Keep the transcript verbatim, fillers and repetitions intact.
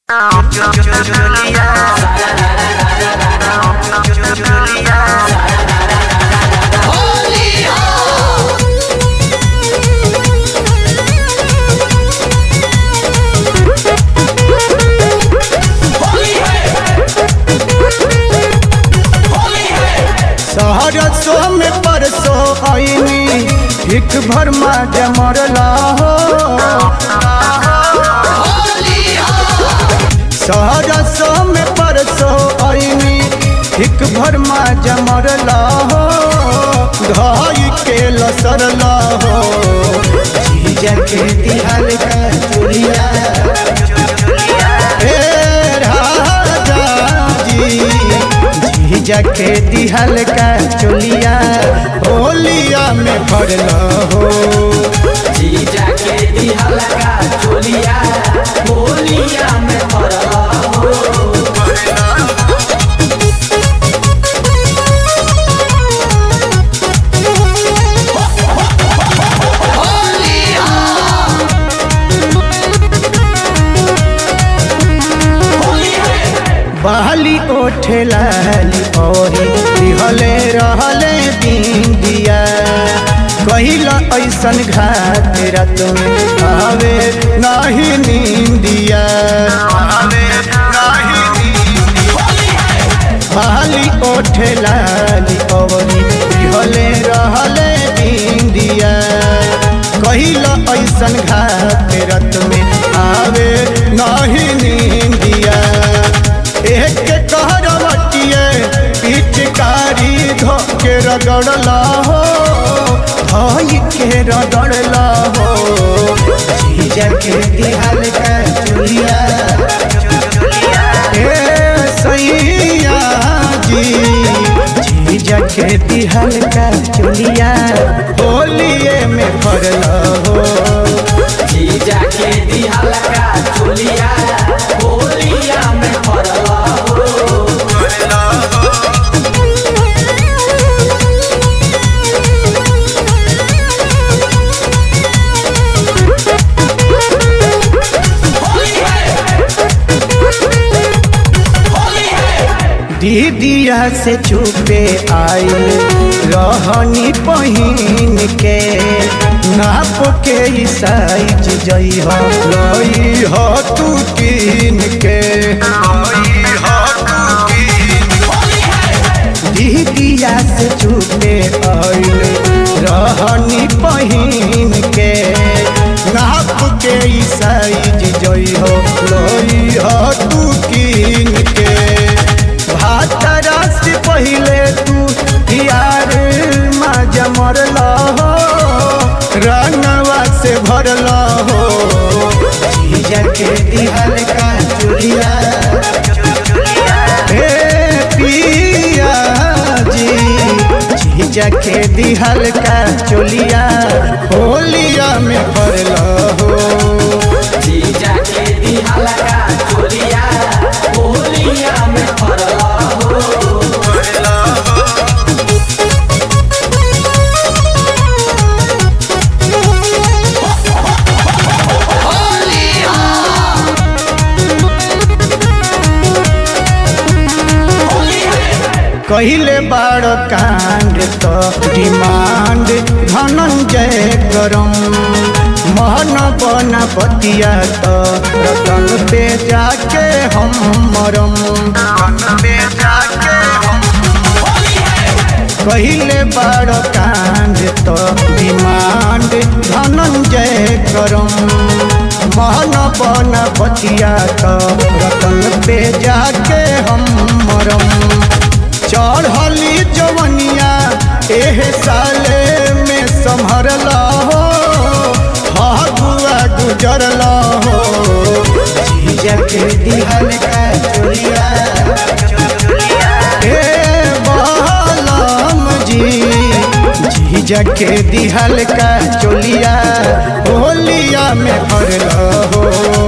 सहरसो में परसो आईनी एक भर माज मरला हो। सहरसो में परसो आईनी एक भर माज मरला हो। घाई के लसरला हो जीजा के दिहाल का चुरिया जीजा के दिहल का चोलिया होलिया में भरला हो। जीजा के दिहल का चोलिया होलिया में भरला हो। बहली ओठे लाली औरी दिहले रहले बिंदिया कहिला ऐसन घाट रात में आवे नाही नींदिया आवे नाही नींदिया। बहली ओठे लाली औरी दिहले रहले बिंदिया कहिला ऐसन घाट रात में आवे नाही नींदिया। एक कहरवटिए पिचकारी धोके रगड़ला हो धाई के रगड़ला हो। जीजा के दिहाल का चुरिया ए सैया जी जीजा के दिहाल का चुरिया होलिए में भरला हो। जीजा के दिहल का चोलिया होलिया में भरला हो। दीदिया से चुपे आयल रहनी पहिन के नाप के साइज जई हो लई हो तू कीन के दीदिया से चुपे आयल रहनी पहिन के नाप के साइज जई हो लई हो तू कीन के। भातरा से पहले तू यार माज मरला हो रंगवा से भरला हो। जीजा के दिहल का चुरिया हे पिया जी जीजा के दिहल का चोलिया होलिया में भरला हो। जीजा के दिहल का चोलिया होलिया में भरला हो। कहिले बाड़ कांड तो डिमांड धनंजय करम महन बना बतिया तो रतन पे जाके हम मरम पे जाके हम कहिले बाड़ कांड तो डिमांड धनंजय करम महन बना बतिया तो रतन पे जाके हम मरम। चढ़ली जवनिया एह साले में संभरला हो हगुआ गुजरला हो। जीजा के दिहल का चोरिया ए बहलम जी जीजा के दिहल का चोलिया होलिया में भरला हो।